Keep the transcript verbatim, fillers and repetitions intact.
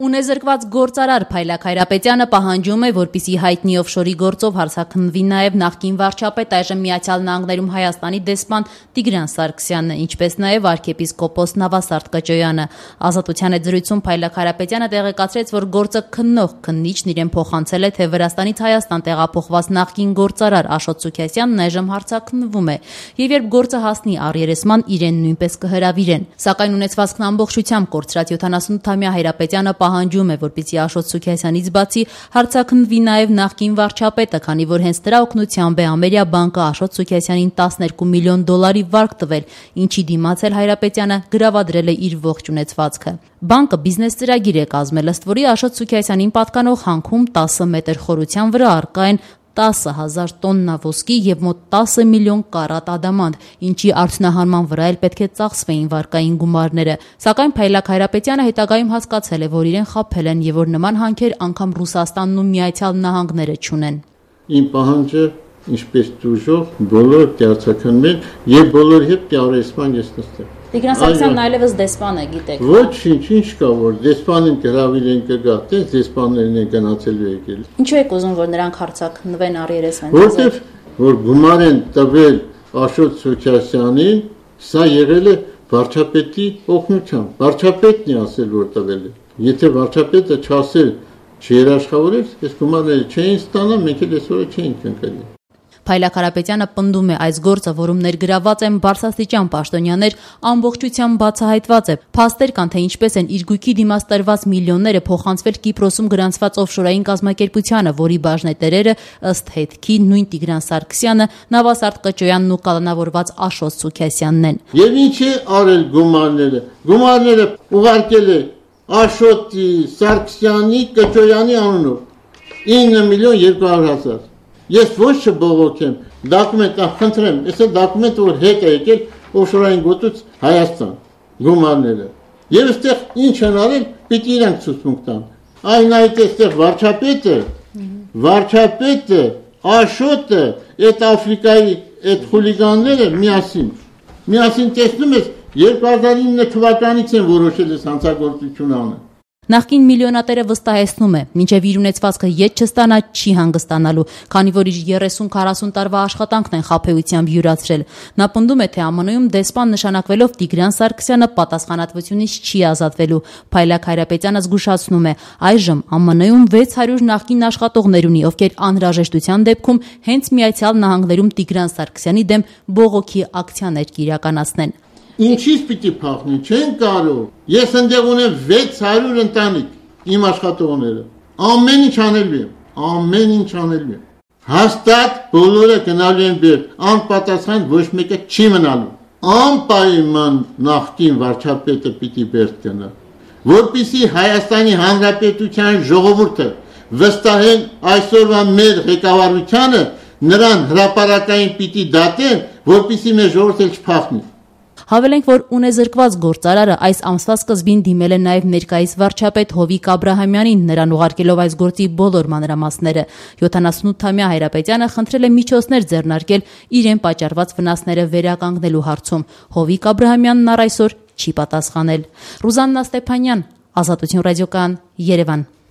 Ունեզրկված գործարար Փայլակ Հայրապետյանը պահանջում է, որպեսզի հայտնի օֆշորի գործով հարցաքննվի նաև նախկին վարչապետ, այժմ Միացյալ Նահանգներում Հայաստանի դեսպան Տիգրան Սարգսյանը, ինչպես նաև arczepiskopos Նավասարդ Կճոյանը։ Ազատության հետ զրույցում Փայլակ Հայրապետյանը տեղեկացրեց, որ գործը քննող քննիչն իրեն փոխանցել է, թե Վրաստանից Հայաստան տեղափոխված նախկին գործարար Աշոտ Սուքիասյանն այժմ հարցաքննվում է, եւ երբ գործը հասնի առերեսման, իրեն նույնպես կհրավիրեն։ Սակայն ունեցվածքն ամբողջությամբ կորցրած յոթանասունութամյա Հայրապետյանը պահանջում է, որպեսզի Աշոտ Սուքիասյանից բացի հարցաքննվի նաև նախկին վարչապետը, քանի որ հենց դրա օգնությամբ է Ամերիա բանկը Աշոտ Սուքիասյանին տասներկու միլիոն դոլարի վարկ տվել, ինչի դիմաց էլ Հայրապետյանը գրավադրել է իր ողջ ունեցվածքը։ Բանկը բիզնես ծրագիր է կազմել, ըստ որի Աշոտ Սուքիասյանին պատկանող հանքում տասը մետր խորության վրա առկա են տասը հազար տոննա ոսկի եւ մոտ տասը միլիոն կարատ ադամանտ, ինչի արդյունահանման վրա էլ պետք է ծախսվեին վարկային գումարները։ Սակայն Փայլակ Հայրապետյանը հետագայում հասկացել է, որ իրեն խաբել են եւ որ նման հանքեր անգամ Ռուսաստանն ու Միացյալ Նահանգները չունեն։ Իմ պահանջը ինչպես դժոխ բոլոր դարձակններ եւ բոլորի հետ դիարեսման ես նստել։ Տիգրան Սարգսյանն այլևս դեսպան է, գիտեք։ Ոչինչ, ինչ կա որ դեսպանին գրավիրեն կգա, դες դեսպաններն են գնացել եկել։ Ինչու եք ուզում որ նրանք հարցաքննվեն առերեսվեն։ Որտեվ որ գումար են տվել Աշոտ Սուքիասյանին, սա եղել է վարչապետի օգնությամբ։ Վարչապետն է ասել որ տվել է։ Եթե վարչապետը չասել, չերաշխավորել, այս գումարները չէին ստանա, մենք էլ այսօր չէինք ընկել։ Փայլակ Հայրապետյանը պնդում է, այս գործը, որում ներգրաված են բարձրաստիճան պաշտոնյաներ, ամբողջությամբ բացահայտված է։ Փաստեր կան, թե ինչպես են իր գույքի դիմաց տրված միլիոնները փոխանցվել Կիպրոսում գրանցված օֆշորային կազմակերպությանը, որի բաժնետերերը ըստ հետքի նույն Տիգրան Սարգսյանը, Նավասարդ Կճոյանն ու կալանավորված Աշոտ Սուքիասյանն են։ Եվ ինչ է արել գումարները։ Գումարները ուղարկել է Աշոտի, Սարգսյանի, Կճոյանի անունով ինը միլիոն երկու հարյուր հազար։ Ես ոչ չբողոքեմ, դոկումենտ խնդրեմ, այսօր դոկումենտ որ հետ է եկել օֆշորային գոտուց Հայաստան, գումարները։ Եվ այստեղ ինչ են արել, պիտի իրանք ցուցմունք տան։ Այն այդ այստեղ վարչապետը, վարչապետը, Աշոտը, այդ Աֆրիկայի այդ խուլիգանները միասին, միասին տեսնում ես երկու հազար ինը թվականից են որոշել այս հանցագործությունը անել։ Նախկին միլիոնատերը վստահեցնում է, մինչև իր ունեցվածքը ետ չստանա, չի հանգստանալու, քանի որ իր երեսուն-քառասուն տարվա աշխատանքն են խաբեությամբ յուրացրել։ Նա պնդում է, թե ԱՄՆ-ում դեսպան նշանակվելով Տիգրան Սարգսյանը պատասխանատվությունից չի ազատվելու։ Փայլակ Հայրապետյանը զգուշացնում է, այժմ ԱՄՆ-ում վեց հարյուր նախկին աշխատողներ ունի, ովքեր անհրաժեշտության դեպքում հենց Միացյալ Նահանգներում Տիգրան Սարգսյանի դեմ բողոքի ակցիաներ կիրականացնեն։ Ինչից պիտի փախնի, չեն կարող։ Ես ընդեղ ունեմ վեց հարյուր ընտանիք իմ աշխատողները։ Ամեն ինչ անելու եմ, ամեն ինչ անելու եմ։ Հաստատ բոլորը գնալու են բերդ, անպատասխան ոչ մեկը չի մնալու։ Անպայման նախկին վարչապետը պիտի բերդ գնա, որպեսզի Հայաստանի Հանրապետության ժողովուրդը վստահեն այսօրվա մեր ղեկավարությանը, նրան հրապարակային պիտի դատեն, որպեսզի մեր ժողովուրդը չփախնի։ Հավելենք, որ ունեզրկված գործարարը այս ամսվա սկզբին դիմել է նաև ներկայիս վարչապետ Հովիկ Աբրահամյանին, նրան ուղարկելով այս գործի բոլոր մանրամասները։ յոթանասունութամյա Հայրապետյանը խնդրել է միջոցներ ձեռնարկել իրեն պատճառված վնասները վերականգնելու հարցում։ Հովիկ Աբրահամյանն առ այսօր չի պատասխանել։ Ռուզաննա Ստեփանյան, Ազատություն ռադիոկայան, Երևան։